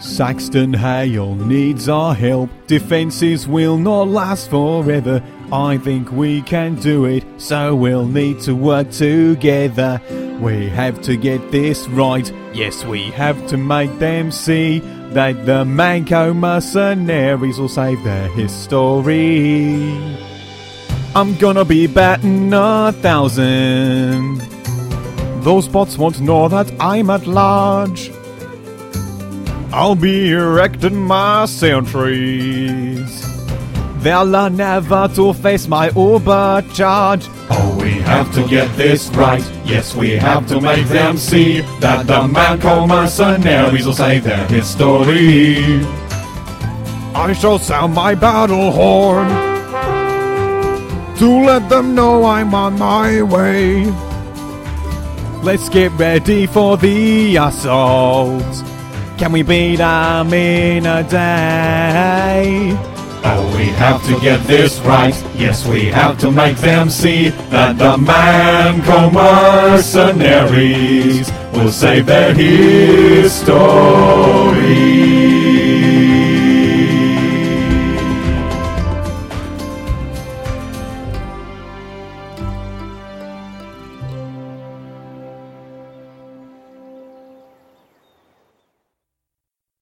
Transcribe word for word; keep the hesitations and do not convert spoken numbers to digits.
Saxton Hale needs our help. Defences will not last forever. I think we can do it, so we'll need to work together. We have to get this right. Yes, we have to make them see that the Manco mercenaries will save their history. I'm gonna be batting a thousand. Those bots won't know that I'm at large. I'll be erecting my sentries. They'll learn never to face my overcharge. Oh, we have to get this right. Yes, we have to make them see that the Manco mercenaries will save their history. I shall sound my battle horn to let them know I'm on my way. Let's get ready for the assault. Can we beat them in a day? Oh, we have to get this right. Yes, we have to make them see that the Manco mercenaries will save their history.